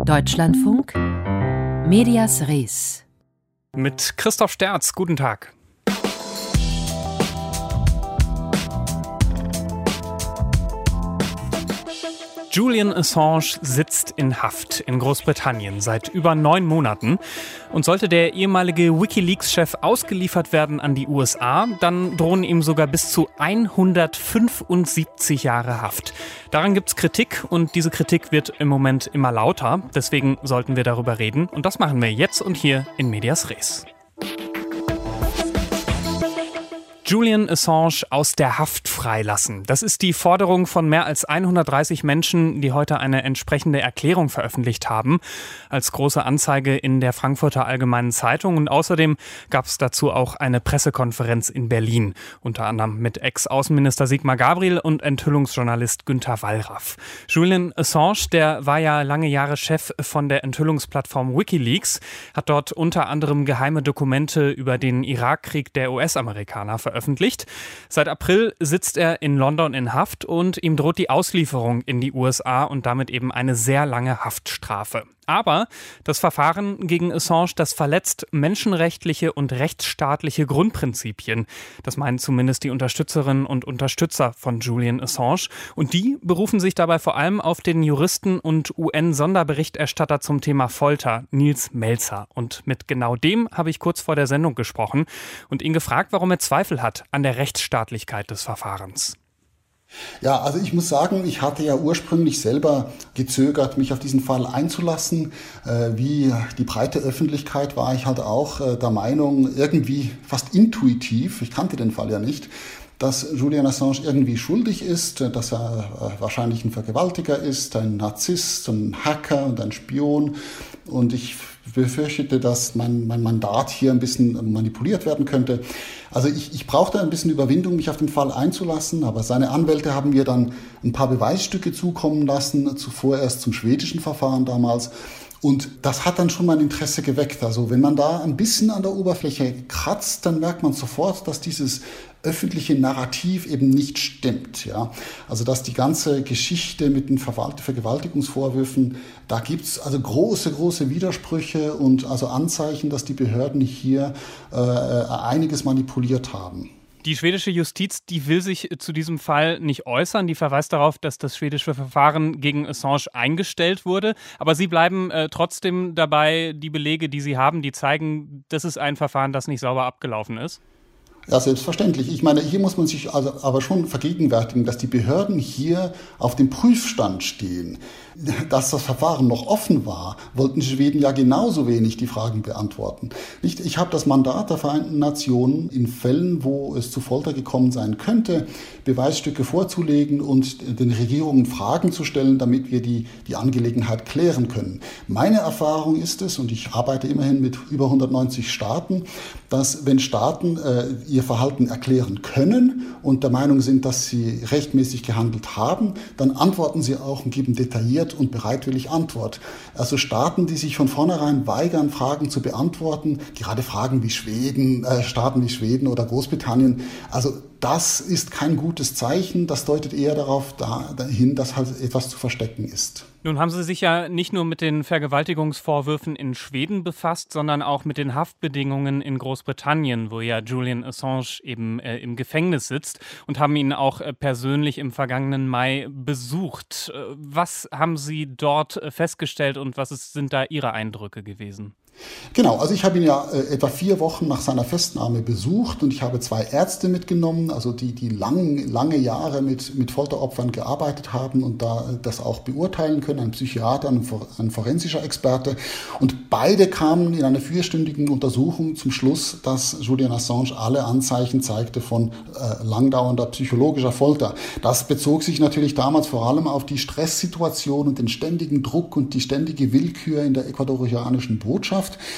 Deutschlandfunk, Medias Res. Mit Christoph Sterz, guten Tag. Julian Assange sitzt in Haft in Großbritannien seit über 9 Monaten. Und sollte der ehemalige WikiLeaks-Chef ausgeliefert werden an die USA, dann drohen ihm sogar bis zu 175 Jahre Haft. Daran gibt's Kritik und diese Kritik wird im Moment immer lauter. Deswegen sollten wir darüber reden und das machen wir jetzt und hier in Medias Res. Julian Assange aus der Haft freilassen. Das ist die Forderung von mehr als 130 Menschen, die heute eine entsprechende Erklärung veröffentlicht haben, als große Anzeige in der Frankfurter Allgemeinen Zeitung. Und außerdem gab es dazu auch eine Pressekonferenz in Berlin, unter anderem mit Ex-Außenminister Sigmar Gabriel und Enthüllungsjournalist Günter Wallraff. Julian Assange, der war ja lange Jahre Chef von der Enthüllungsplattform WikiLeaks, hat dort unter anderem geheime Dokumente über den Irakkrieg der US-Amerikaner veröffentlicht. Seit April sitzt er in London in Haft und ihm droht die Auslieferung in die USA und damit eben eine sehr lange Haftstrafe. Aber das Verfahren gegen Assange, das verletzt menschenrechtliche und rechtsstaatliche Grundprinzipien. Das meinen zumindest die Unterstützerinnen und Unterstützer von Julian Assange. Und die berufen sich dabei vor allem auf den Juristen und UN-Sonderberichterstatter zum Thema Folter, Nils Melzer. Und mit genau dem habe ich kurz vor der Sendung gesprochen und ihn gefragt, warum er Zweifel hat an der Rechtsstaatlichkeit des Verfahrens. Ja, also ich muss sagen, ich hatte ja ursprünglich selber gezögert, mich auf diesen Fall einzulassen. Wie die breite Öffentlichkeit war ich halt auch der Meinung, irgendwie fast intuitiv, ich kannte den Fall ja nicht, dass Julian Assange irgendwie schuldig ist, dass er wahrscheinlich ein Vergewaltiger ist, ein Narzisst, ein Hacker und ein Spion. Und ich befürchtete, dass mein Mandat hier ein bisschen manipuliert werden könnte. Also ich brauchte ein bisschen Überwindung, mich auf den Fall einzulassen, aber seine Anwälte haben mir dann ein paar Beweisstücke zukommen lassen, zuvor erst zum schwedischen Verfahren damals. Und das hat dann schon mein Interesse geweckt. Also wenn man da ein bisschen an der Oberfläche kratzt, dann merkt man sofort, dass dieses öffentliche Narrativ eben nicht stimmt. Ja? Also dass die ganze Geschichte mit den Vergewaltigungsvorwürfen, da gibt's also große Widersprüche und also Anzeichen, dass die Behörden hier einiges manipuliert haben. Die schwedische Justiz, die will sich zu diesem Fall nicht äußern. Die verweist darauf, dass das schwedische Verfahren gegen Assange eingestellt wurde. Aber Sie bleiben trotzdem dabei, die Belege, die Sie haben, die zeigen, das ist ein Verfahren, das nicht sauber abgelaufen ist? Ja, selbstverständlich. Ich meine, hier muss man sich also aber schon vergegenwärtigen, dass die Behörden hier auf dem Prüfstand stehen. Dass das Verfahren noch offen war, wollten Schweden ja genauso wenig die Fragen beantworten. Ich habe das Mandat der Vereinten Nationen, in Fällen, wo es zu Folter gekommen sein könnte, Beweisstücke vorzulegen und den Regierungen Fragen zu stellen, damit wir die Angelegenheit klären können. Meine Erfahrung ist es, und ich arbeite immerhin mit über 190 Staaten, dass wenn Staaten ihr Verhalten erklären können und der Meinung sind, dass sie rechtmäßig gehandelt haben, dann antworten sie auch und geben detailliert und bereitwillig Antwort. Also Staaten, die sich von vornherein weigern, Fragen zu beantworten, gerade Fragen wie Staaten wie Schweden oder Großbritannien, also das ist kein gutes Zeichen. Das deutet eher darauf dahin, dass halt etwas zu verstecken ist. Nun haben Sie sich ja nicht nur mit den Vergewaltigungsvorwürfen in Schweden befasst, sondern auch mit den Haftbedingungen in Großbritannien, wo ja Julian Assange eben im Gefängnis sitzt, und haben ihn auch persönlich im vergangenen Mai besucht. Was haben Sie dort festgestellt und sind da Ihre Eindrücke gewesen? Genau, also ich habe ihn ja etwa 4 Wochen nach seiner Festnahme besucht und ich habe 2 Ärzte mitgenommen, also die lange Jahre mit Folteropfern gearbeitet haben und da das auch beurteilen können, ein Psychiater, ein forensischer Experte. Und beide kamen in einer 4-stündigen Untersuchung zum Schluss, dass Julian Assange alle Anzeichen zeigte von langdauernder psychologischer Folter. Das bezog sich natürlich damals vor allem auf die Stresssituation und den ständigen Druck und die ständige Willkür in der ecuadorianischen Botschaft.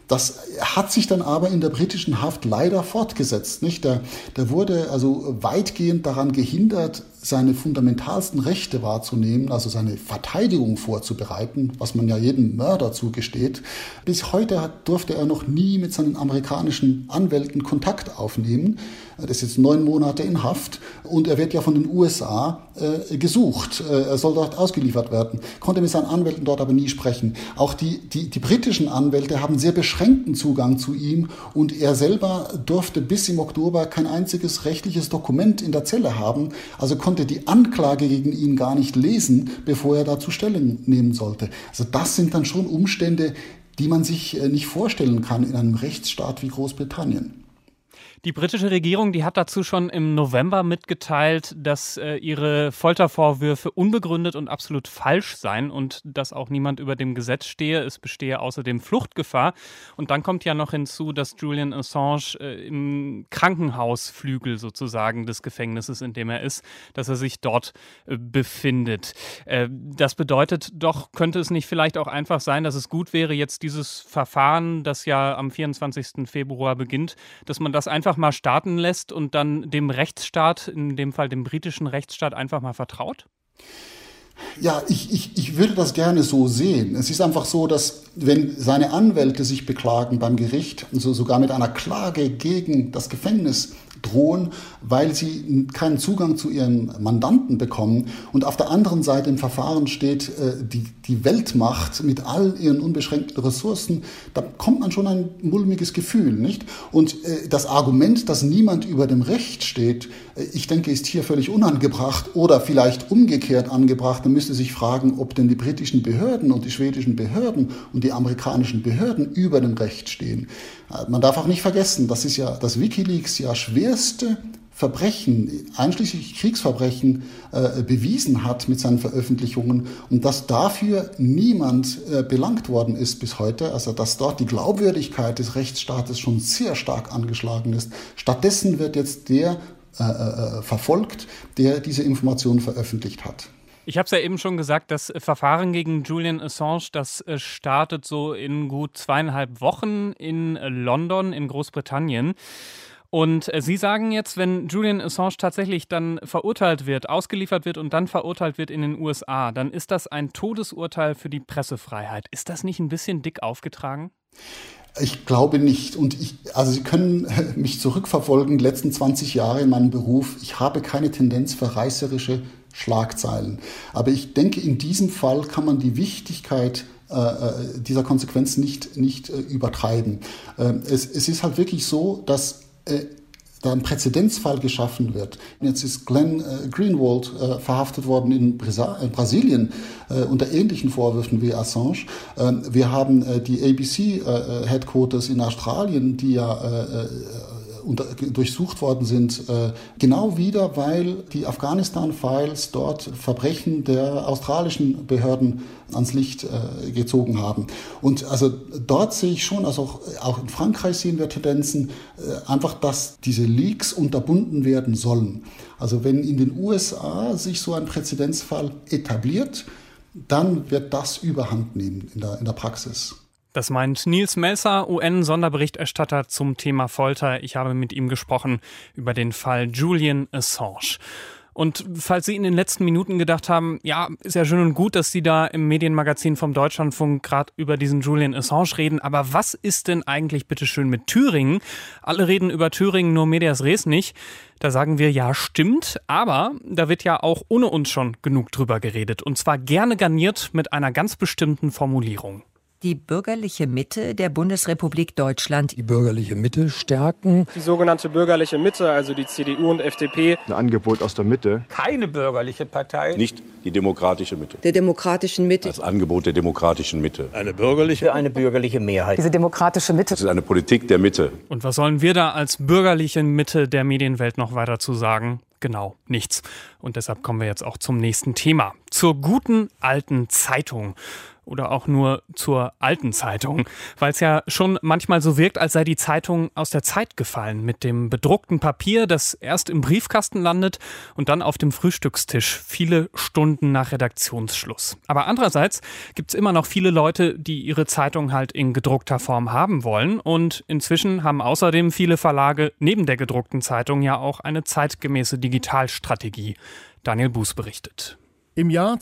Das hat sich dann aber in der britischen Haft leider fortgesetzt, nicht? Der wurde also weitgehend daran gehindert, seine fundamentalsten Rechte wahrzunehmen, also seine Verteidigung vorzubereiten, was man ja jedem Mörder zugesteht. Bis heute durfte er noch nie mit seinen amerikanischen Anwälten Kontakt aufnehmen. Er ist jetzt 9 Monate in Haft und er wird ja von den USA gesucht. Er soll dort ausgeliefert werden. Konnte mit seinen Anwälten dort aber nie sprechen. Auch die britischen Anwälte haben sehr beschränkten Zugang zu ihm und er selber durfte bis im Oktober kein einziges rechtliches Dokument in der Zelle haben. Also konnte die Anklage gegen ihn gar nicht lesen, bevor er dazu Stellung nehmen sollte. Also das sind dann schon Umstände, die man sich nicht vorstellen kann in einem Rechtsstaat wie Großbritannien. Die britische Regierung, die hat dazu schon im November mitgeteilt, dass ihre Foltervorwürfe unbegründet und absolut falsch seien und dass auch niemand über dem Gesetz stehe. Es bestehe außerdem Fluchtgefahr. Und dann kommt ja noch hinzu, dass Julian Assange im Krankenhausflügel sozusagen des Gefängnisses, in dem er ist, dass er sich dort befindet. Das bedeutet doch, könnte es nicht vielleicht auch einfach sein, dass es gut wäre, jetzt dieses Verfahren, das ja am 24. Februar beginnt, dass man das einfach mal starten lässt und dann dem Rechtsstaat, in dem Fall dem britischen Rechtsstaat, einfach mal vertraut? Ja, ich würde das gerne so sehen. Es ist einfach so, dass wenn seine Anwälte sich beklagen beim Gericht, also sogar mit einer Klage gegen das Gefängnis drohen, weil sie keinen Zugang zu ihren Mandanten bekommen und auf der anderen Seite im Verfahren steht die Weltmacht mit all ihren unbeschränkten Ressourcen, da kommt man schon ein mulmiges Gefühl, nicht? Und das Argument, dass niemand über dem Recht steht, ich denke, ist hier völlig unangebracht oder vielleicht umgekehrt angebracht. Man müsste sich fragen, ob denn die britischen Behörden und die schwedischen Behörden und die amerikanischen Behörden über dem Recht stehen. Man darf auch nicht vergessen, das ist ja das WikiLeaks ja schwerste Verbrechen, einschließlich Kriegsverbrechen, bewiesen hat mit seinen Veröffentlichungen und dass dafür niemand belangt worden ist bis heute, also dass dort die Glaubwürdigkeit des Rechtsstaates schon sehr stark angeschlagen ist. Stattdessen wird jetzt der verfolgt, der diese Informationen veröffentlicht hat. Ich habe es ja eben schon gesagt, das Verfahren gegen Julian Assange, das startet so in gut 2,5 Wochen in London in Großbritannien. Und Sie sagen jetzt, wenn Julian Assange tatsächlich dann verurteilt wird, ausgeliefert wird und dann verurteilt wird in den USA, dann ist das ein Todesurteil für die Pressefreiheit. Ist das nicht ein bisschen dick aufgetragen? Ich glaube nicht. Und also Sie können mich zurückverfolgen, die letzten 20 Jahre in meinem Beruf. Ich habe keine Tendenz für reißerische Schlagzeilen. Aber ich denke, in diesem Fall kann man die Wichtigkeit dieser Konsequenz nicht übertreiben. Es ist halt wirklich so, dass da ein Präzedenzfall geschaffen wird. Jetzt ist Glenn Greenwald verhaftet worden in Brasilien unter ähnlichen Vorwürfen wie Assange. Wir haben die ABC-Headquarters in Australien, die ja durchsucht worden sind, genau wieder, weil die Afghanistan-Files dort Verbrechen der australischen Behörden ans Licht gezogen haben. Und also dort sehe ich schon, also auch in Frankreich sehen wir Tendenzen, einfach, dass diese Leaks unterbunden werden sollen. Also wenn in den USA sich so ein Präzedenzfall etabliert, dann wird das Überhand nehmen in der Praxis. Das meint Nils Melzer, UN-Sonderberichterstatter zum Thema Folter. Ich habe mit ihm gesprochen über den Fall Julian Assange. Und falls Sie in den letzten Minuten gedacht haben, ja, ist ja schön und gut, dass Sie da im Medienmagazin vom Deutschlandfunk gerade über diesen Julian Assange reden, aber was ist denn eigentlich bitteschön mit Thüringen? Alle reden über Thüringen, nur Medias Res nicht. Da sagen wir, ja, stimmt, aber da wird ja auch ohne uns schon genug drüber geredet. Und zwar gerne garniert mit einer ganz bestimmten Formulierung. Die bürgerliche Mitte der Bundesrepublik Deutschland. Die bürgerliche Mitte stärken. Die sogenannte bürgerliche Mitte, also die CDU und FDP. Ein Angebot aus der Mitte. Keine bürgerliche Partei. Nicht die demokratische Mitte. Der demokratischen Mitte. Das Angebot der demokratischen Mitte. Eine bürgerliche Mehrheit. Diese demokratische Mitte. Das ist eine Politik der Mitte. Und was sollen wir da als bürgerliche Mitte der Medienwelt noch weiter zu sagen? Genau, nichts. Und deshalb kommen wir jetzt auch zum nächsten Thema. Zur guten alten Zeitung. oder auch nur zur alten Zeitung, weil es ja schon manchmal so wirkt, als sei die Zeitung aus der Zeit gefallen, mit dem bedruckten Papier, das erst im Briefkasten landet und dann auf dem Frühstückstisch, viele Stunden nach Redaktionsschluss. Aber andererseits gibt es immer noch viele Leute, die ihre Zeitung halt in gedruckter Form haben wollen, und inzwischen haben außerdem viele Verlage neben der gedruckten Zeitung ja auch eine zeitgemäße Digitalstrategie. Daniel Buß berichtet. Im Jahr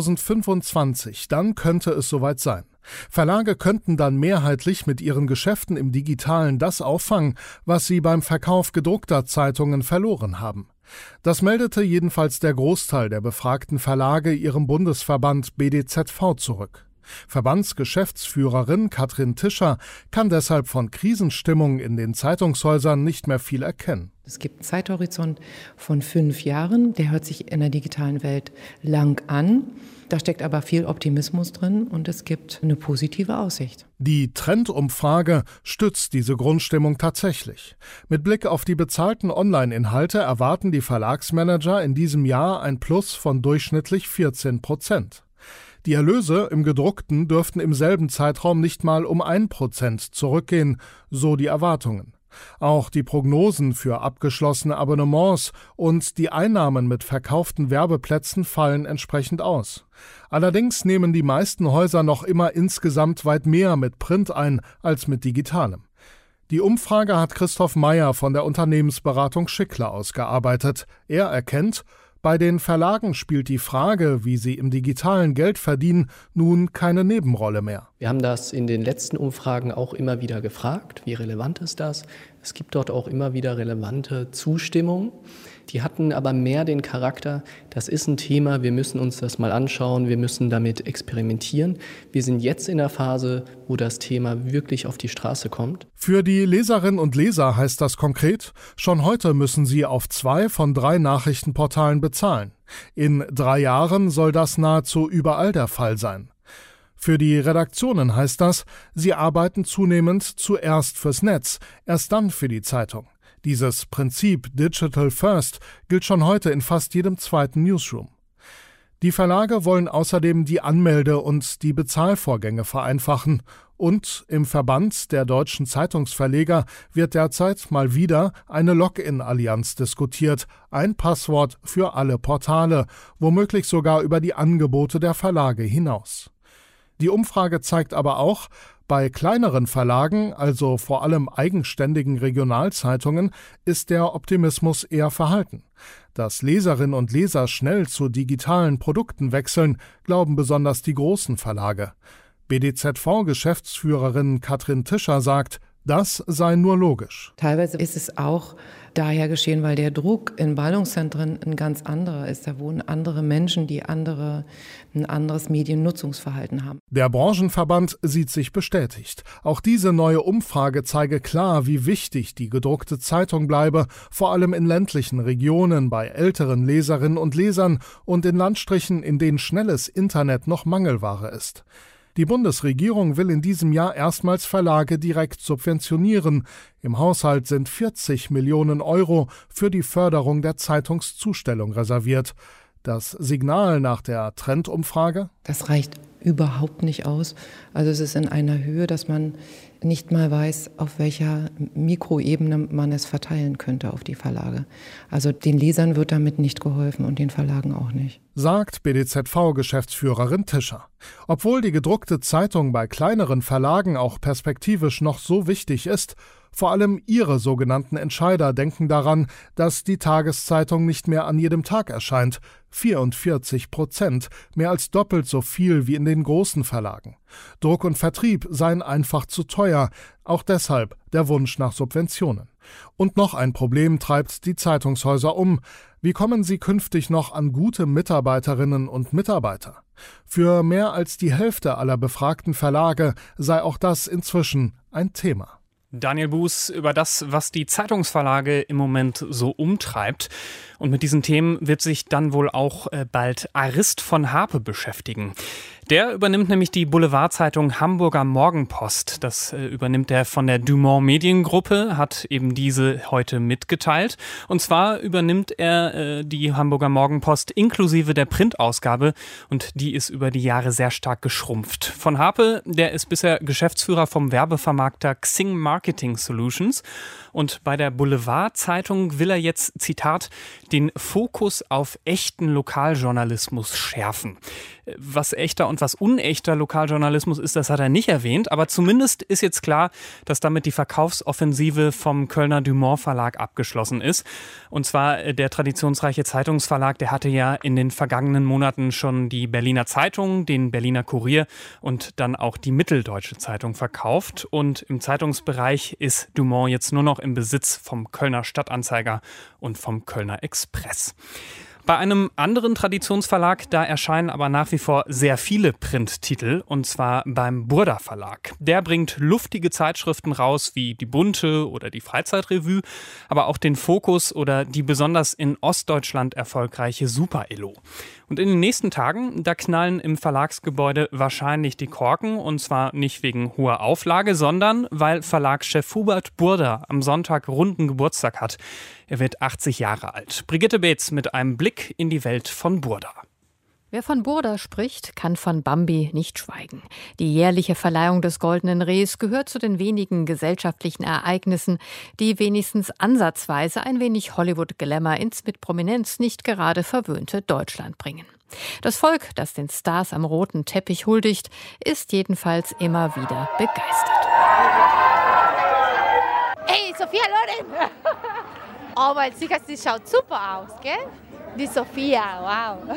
2025, dann könnte es soweit sein. Verlage könnten dann mehrheitlich mit ihren Geschäften im Digitalen das auffangen, was sie beim Verkauf gedruckter Zeitungen verloren haben. Das meldete jedenfalls der Großteil der befragten Verlage ihrem Bundesverband BDZV zurück. Verbandsgeschäftsführerin Katrin Tischer kann deshalb von Krisenstimmung in den Zeitungshäusern nicht mehr viel erkennen. Es gibt einen Zeithorizont von 5 Jahren, der hört sich in der digitalen Welt lang an. Da steckt aber viel Optimismus drin und es gibt eine positive Aussicht. Die Trendumfrage stützt diese Grundstimmung tatsächlich. Mit Blick auf die bezahlten Online-Inhalte erwarten die Verlagsmanager in diesem Jahr ein Plus von durchschnittlich 14%. Die Erlöse im Gedruckten dürften im selben Zeitraum nicht mal um 1% zurückgehen, so die Erwartungen. Auch die Prognosen für abgeschlossene Abonnements und die Einnahmen mit verkauften Werbeplätzen fallen entsprechend aus. Allerdings nehmen die meisten Häuser noch immer insgesamt weit mehr mit Print ein als mit Digitalem. Die Umfrage hat Christoph Meyer von der Unternehmensberatung Schickler ausgearbeitet. Er erkennt, bei den Verlagen spielt die Frage, wie sie im Digitalen Geld verdienen, nun keine Nebenrolle mehr. Wir haben das in den letzten Umfragen auch immer wieder gefragt, wie relevant ist das? Es gibt dort auch immer wieder relevante Zustimmung. Die hatten aber mehr den Charakter, das ist ein Thema, wir müssen uns das mal anschauen, wir müssen damit experimentieren. Wir sind jetzt in der Phase, wo das Thema wirklich auf die Straße kommt. Für die Leserinnen und Leser heißt das konkret, schon heute müssen sie auf 2 von 3 Nachrichtenportalen bezahlen. In 3 Jahren soll das nahezu überall der Fall sein. Für die Redaktionen heißt das, sie arbeiten zunehmend zuerst fürs Netz, erst dann für die Zeitung. Dieses Prinzip Digital First gilt schon heute in fast jedem zweiten Newsroom. Die Verlage wollen außerdem die Anmelde- und die Bezahlvorgänge vereinfachen. Und im Verband der deutschen Zeitungsverleger wird derzeit mal wieder eine Login-Allianz diskutiert. Ein Passwort für alle Portale, womöglich sogar über die Angebote der Verlage hinaus. Die Umfrage zeigt aber auch, bei kleineren Verlagen, also vor allem eigenständigen Regionalzeitungen, ist der Optimismus eher verhalten. Dass Leserinnen und Leser schnell zu digitalen Produkten wechseln, glauben besonders die großen Verlage. BDZV-Geschäftsführerin Katrin Tischer sagt, das sei nur logisch. Teilweise ist es auch daher geschehen, weil der Druck in Ballungszentren ein ganz anderer ist. Da wohnen andere Menschen, die ein anderes Mediennutzungsverhalten haben. Der Branchenverband sieht sich bestätigt. Auch diese neue Umfrage zeige klar, wie wichtig die gedruckte Zeitung bleibe, vor allem in ländlichen Regionen, bei älteren Leserinnen und Lesern und in Landstrichen, in denen schnelles Internet noch Mangelware ist. Die Bundesregierung will in diesem Jahr erstmals Verlage direkt subventionieren. Im Haushalt sind 40 Millionen Euro für die Förderung der Zeitungszustellung reserviert. Das Signal nach der Trendumfrage? Das reicht überhaupt nicht aus. Also es ist in einer Höhe, dass man nicht mal weiß, auf welcher Mikroebene man es verteilen könnte auf die Verlage. Also den Lesern wird damit nicht geholfen und den Verlagen auch nicht. Sagt BDZV-Geschäftsführerin Tischer. Obwohl die gedruckte Zeitung bei kleineren Verlagen auch perspektivisch noch so wichtig ist, vor allem ihre sogenannten Entscheider denken daran, dass die Tageszeitung nicht mehr an jedem Tag erscheint. 44%, mehr als doppelt so viel wie in den großen Verlagen. Druck und Vertrieb seien einfach zu teuer, auch deshalb der Wunsch nach Subventionen. Und noch ein Problem treibt die Zeitungshäuser um. Wie kommen sie künftig noch an gute Mitarbeiterinnen und Mitarbeiter? Für mehr als die Hälfte aller befragten Verlage sei auch das inzwischen ein Thema. Daniel Buß über das, was die Zeitungsverlage im Moment so umtreibt. Und mit diesen Themen wird sich dann wohl auch bald Arist von Harpe beschäftigen. Der übernimmt nämlich die Boulevardzeitung Hamburger Morgenpost. Das übernimmt er von der Dumont Mediengruppe, hat eben diese heute mitgeteilt. Und zwar übernimmt er die Hamburger Morgenpost inklusive der Printausgabe und die ist über die Jahre sehr stark geschrumpft. Von Harpe, der ist bisher Geschäftsführer vom Werbevermarkter Xing Marketing Solutions. Und bei der Boulevardzeitung will er jetzt, Zitat, den Fokus auf echten Lokaljournalismus schärfen. Was echter und was unechter Lokaljournalismus ist, das hat er nicht erwähnt. Aber zumindest ist jetzt klar, dass damit die Verkaufsoffensive vom Kölner Dumont Verlag abgeschlossen ist. Und zwar der traditionsreiche Zeitungsverlag, der hatte ja in den vergangenen Monaten schon die Berliner Zeitung, den Berliner Kurier und dann auch die Mitteldeutsche Zeitung verkauft. Und im Zeitungsbereich ist Dumont jetzt nur noch im Besitz vom Kölner Stadtanzeiger und vom Kölner Express. Bei einem anderen Traditionsverlag, da erscheinen aber nach wie vor sehr viele Printtitel, und zwar beim Burda Verlag. Der bringt luftige Zeitschriften raus, wie die Bunte oder die Freizeitrevue, aber auch den Fokus oder die besonders in Ostdeutschland erfolgreiche Super Illo. Und in den nächsten Tagen, da knallen im Verlagsgebäude wahrscheinlich die Korken, und zwar nicht wegen hoher Auflage, sondern weil Verlagschef Hubert Burda am Sonntag runden Geburtstag hat. Er wird 80 Jahre alt. Brigitte Beetz mit einem Blick in die Welt von Burda. Wer von Burda spricht, kann von Bambi nicht schweigen. Die jährliche Verleihung des Goldenen Rehs gehört zu den wenigen gesellschaftlichen Ereignissen, die wenigstens ansatzweise ein wenig Hollywood-Glamour ins mit Prominenz nicht gerade verwöhnte Deutschland bringen. Das Volk, das den Stars am roten Teppich huldigt, ist jedenfalls immer wieder begeistert. Hey, Sophia Loren! Oh, weil sie schaut super aus, gell? Die Sophia, wow.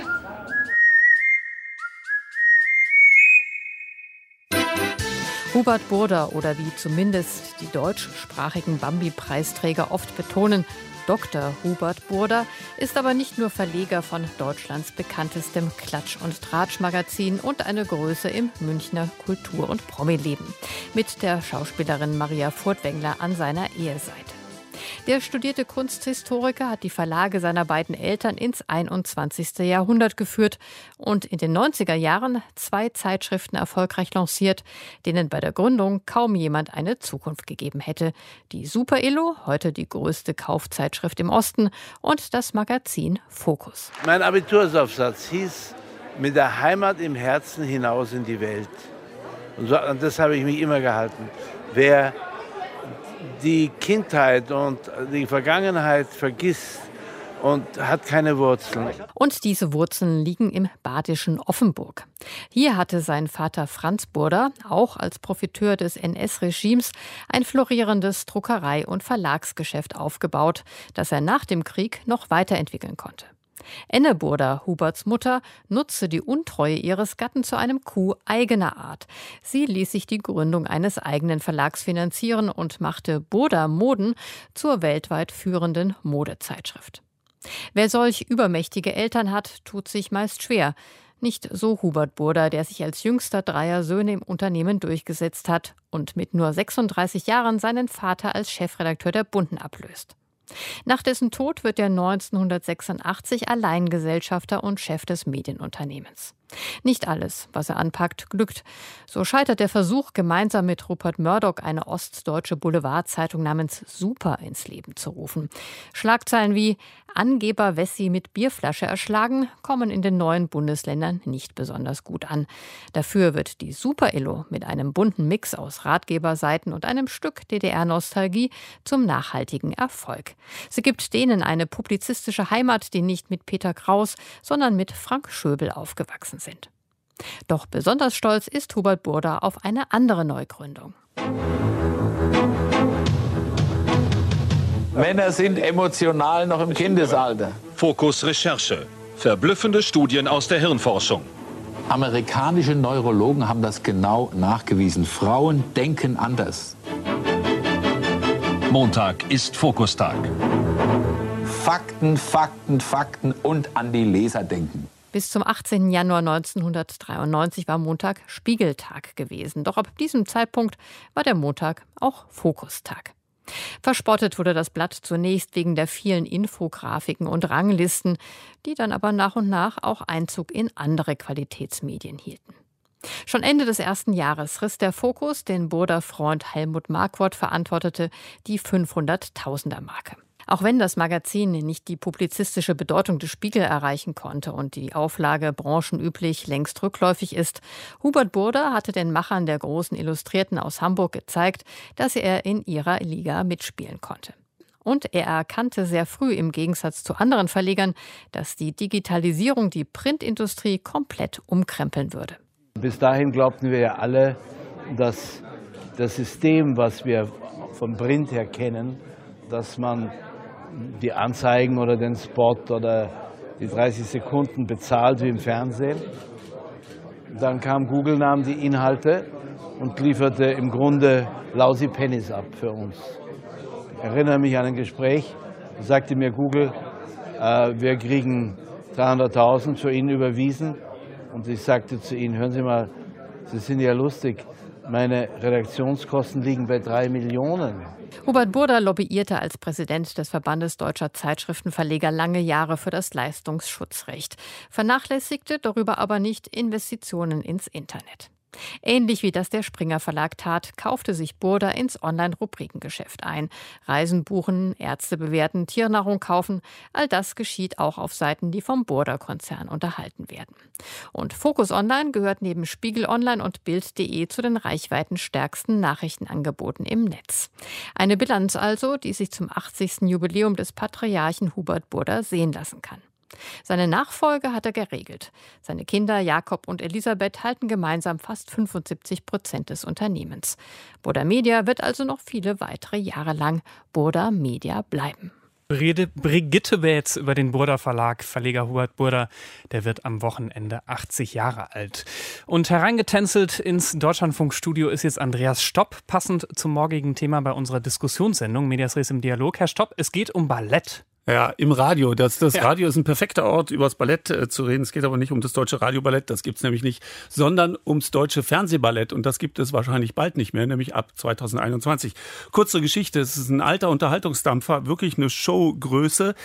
Hubert Burda oder wie zumindest die deutschsprachigen Bambi-Preisträger oft betonen, Dr. Hubert Burda ist aber nicht nur Verleger von Deutschlands bekanntestem Klatsch- und Tratsch-Magazin und eine Größe im Münchner Kultur- und Promileben. Mit der Schauspielerin Maria Furtwängler an seiner Eheseite. Der studierte Kunsthistoriker hat die Verlage seiner beiden Eltern ins 21. Jahrhundert geführt und in den 90er Jahren 2 Zeitschriften erfolgreich lanciert, denen bei der Gründung kaum jemand eine Zukunft gegeben hätte. Die Super Illo, heute die größte Kaufzeitschrift im Osten, und das Magazin Fokus. Mein Abitursaufsatz hieß: Mit der Heimat im Herzen hinaus in die Welt. Und so, an das habe ich mich immer gehalten. Wer die Kindheit und die Vergangenheit vergisst und hat keine Wurzeln. Und diese Wurzeln liegen im badischen Offenburg. Hier hatte sein Vater Franz Burda, auch als Profiteur des NS-Regimes, ein florierendes Druckerei- und Verlagsgeschäft aufgebaut, das er nach dem Krieg noch weiterentwickeln konnte. Enne Burda, Huberts Mutter, nutzte die Untreue ihres Gatten zu einem Coup eigener Art. Sie ließ sich die Gründung eines eigenen Verlags finanzieren und machte Burda Moden zur weltweit führenden Modezeitschrift. Wer solch übermächtige Eltern hat, tut sich meist schwer. Nicht so Hubert Burda, der sich als jüngster 3 Söhne im Unternehmen durchgesetzt hat und mit nur 36 Jahren seinen Vater als Chefredakteur der Bunten ablöst. Nach dessen Tod wird er 1986 Alleingesellschafter und Chef des Medienunternehmens. Nicht alles, was er anpackt, glückt. So scheitert der Versuch, gemeinsam mit Rupert Murdoch eine ostdeutsche Boulevardzeitung namens Super ins Leben zu rufen. Schlagzeilen wie Angeber Wessi mit Bierflasche erschlagen kommen in den neuen Bundesländern nicht besonders gut an. Dafür wird die Super Illo mit einem bunten Mix aus Ratgeberseiten und einem Stück DDR-Nostalgie zum nachhaltigen Erfolg. Sie gibt denen eine publizistische Heimat, die nicht mit Peter Kraus, sondern mit Frank Schöbel aufgewachsen sind. Doch besonders stolz ist Hubert Burda auf eine andere Neugründung. Männer sind emotional noch im Kindesalter. Fokus Recherche. Verblüffende Studien aus der Hirnforschung. Amerikanische Neurologen haben das genau nachgewiesen. Frauen denken anders. Montag ist Fokustag. Fakten, Fakten, Fakten und an die Leser denken. Bis zum 18. Januar 1993 war Montag Spiegeltag gewesen. Doch ab diesem Zeitpunkt war der Montag auch Fokustag. Verspottet wurde das Blatt zunächst wegen der vielen Infografiken und Ranglisten, die dann aber nach und nach auch Einzug in andere Qualitätsmedien hielten. Schon Ende des ersten Jahres riss der Focus, den Burda-Freund Helmut Marquardt verantwortete, die 500.000er-Marke. Auch wenn das Magazin nicht die publizistische Bedeutung des Spiegel erreichen konnte und die Auflage branchenüblich längst rückläufig ist, Hubert Burda hatte den Machern der großen Illustrierten aus Hamburg gezeigt, dass er in ihrer Liga mitspielen konnte. Und er erkannte sehr früh im Gegensatz zu anderen Verlegern, dass die Digitalisierung die Printindustrie komplett umkrempeln würde. Bis dahin glaubten wir ja alle, dass das System, was wir vom Print her kennen, dass man die Anzeigen oder den Spot oder die 30 Sekunden bezahlt wie im Fernsehen. Dann kam Google, nahm die Inhalte und lieferte im Grunde lousy Pennies ab für uns. Ich erinnere mich an ein Gespräch, da sagte mir Google, wir kriegen 300.000 für ihn überwiesen. Und ich sagte zu ihnen, hören Sie mal, Sie sind ja lustig, meine Redaktionskosten liegen bei 3 Millionen. Hubert Burda lobbyierte als Präsident des Verbandes Deutscher Zeitschriftenverleger lange Jahre für das Leistungsschutzrecht, vernachlässigte darüber aber nicht Investitionen ins Internet. Ähnlich wie das der Springer Verlag tat, kaufte sich Burda ins Online-Rubrikengeschäft ein. Reisen buchen, Ärzte bewerten, Tiernahrung kaufen, all das geschieht auch auf Seiten, die vom Burda-Konzern unterhalten werden. Und Focus Online gehört neben Spiegel Online und Bild.de zu den reichweitenstärksten Nachrichtenangeboten im Netz. Eine Bilanz also, die sich zum 80. Jubiläum des Patriarchen Hubert Burda sehen lassen kann. Seine Nachfolge hat er geregelt. Seine Kinder Jakob und Elisabeth halten gemeinsam fast 75% des Unternehmens. Burda Media wird also noch viele weitere Jahre lang Burda Media bleiben. Brigitte Bätz über den Burda Verlag, Verleger Hubert Burda, der wird am Wochenende 80 Jahre alt. Und hereingetänzelt ins Deutschlandfunkstudio ist jetzt Andreas Stopp, passend zum morgigen Thema bei unserer Diskussionssendung Medias Res im Dialog. Herr Stopp, es geht um Ballett. Ja, im Radio. Das Radio ist ein perfekter Ort, über das Ballett zu reden. Es geht aber nicht um das Deutsche Radioballett, das gibt's nämlich nicht, sondern ums Deutsche Fernsehballett. Und das gibt es wahrscheinlich bald nicht mehr, nämlich ab 2021. Kurze Geschichte, es ist ein alter Unterhaltungsdampfer, wirklich eine Showgröße.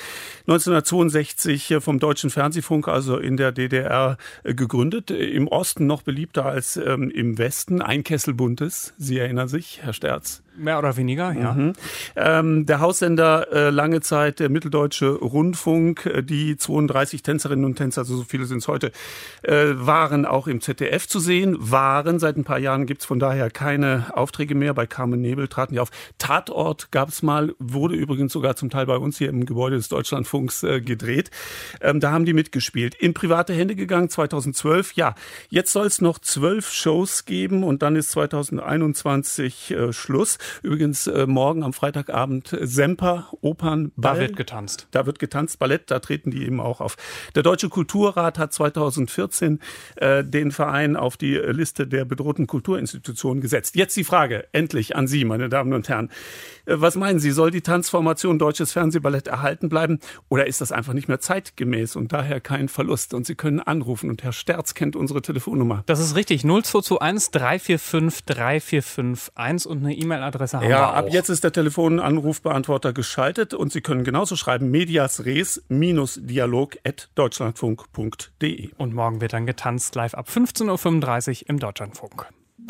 1962 vom Deutschen Fernsehfunk, also in der DDR, gegründet. Im Osten noch beliebter als im Westen. Ein Kessel Buntes, Sie erinnern sich, Herr Sterz? Mehr oder weniger, ja. Der Haussender lange Zeit, der Mitteldeutsche Rundfunk, die 32 Tänzerinnen und Tänzer, also so viele sind es heute, waren auch im ZDF zu sehen, seit ein paar Jahren gibt's von daher keine Aufträge mehr, bei Carmen Nebel traten die auf. Tatort gab's mal, wurde übrigens sogar zum Teil bei uns hier im Gebäude des Deutschlandfunks gedreht. Da haben die mitgespielt. In private Hände gegangen, 2012, ja. Jetzt soll es noch 12 Shows geben und dann ist 2021 Schluss. Übrigens morgen am Freitagabend Semper, Opern, Ball. Da wird getanzt. Da wird getanzt, Ballett, da treten die eben auch auf. Der Deutsche Kulturrat hat 2014 den Verein auf die Liste der bedrohten Kulturinstitutionen gesetzt. Jetzt die Frage, endlich an Sie, meine Damen und Herren. Was meinen Sie, soll die Tanzformation Deutsches Fernsehballett erhalten bleiben oder ist das einfach nicht mehr zeitgemäß und daher kein Verlust? Und Sie können anrufen und Herr Sterz kennt unsere Telefonnummer. Das ist richtig, 0221 345 3451 und eine E-Mail-Adresse haben wir auch. Ja, ab jetzt ist der Telefonanrufbeantworter geschaltet und Sie können genauso schreiben, mediasres-dialog@deutschlandfunk.de. Und morgen wird dann getanzt, live ab 15.35 Uhr im Deutschlandfunk.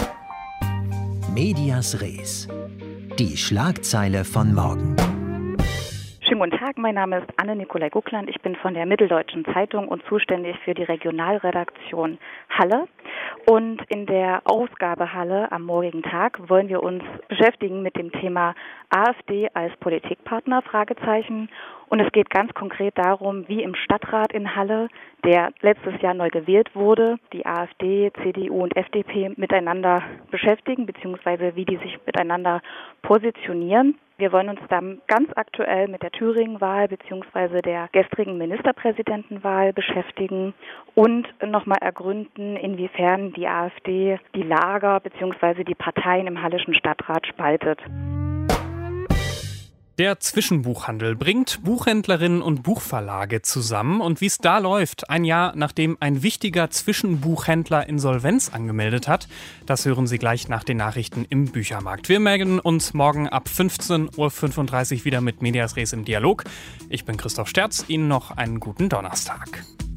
Medias Res. Die Schlagzeile von morgen. Schönen guten Tag, mein Name ist Anne-Nicolai Guckland. Ich bin von der Mitteldeutschen Zeitung und zuständig für die Regionalredaktion Halle. Und in der Ausgabe Halle am morgigen Tag wollen wir uns beschäftigen mit dem Thema AfD als Politikpartner, Fragezeichen. Und es geht ganz konkret darum, wie im Stadtrat in Halle, der letztes Jahr neu gewählt wurde, die AfD, CDU und FDP miteinander beschäftigen, beziehungsweise wie die sich miteinander positionieren. Wir wollen uns dann ganz aktuell mit der Thüringen-Wahl beziehungsweise der gestrigen Ministerpräsidentenwahl beschäftigen und nochmal ergründen, inwiefern die AfD die Lager beziehungsweise die Parteien im Hallischen Stadtrat spaltet. Der Zwischenbuchhandel bringt Buchhändlerinnen und Buchverlage zusammen. Und wie es da läuft, ein Jahr nachdem ein wichtiger Zwischenbuchhändler Insolvenz angemeldet hat, das hören Sie gleich nach den Nachrichten im Büchermarkt. Wir melden uns morgen ab 15.35 Uhr wieder mit Medias Res im Dialog. Ich bin Christoph Sterz, Ihnen noch einen guten Donnerstag.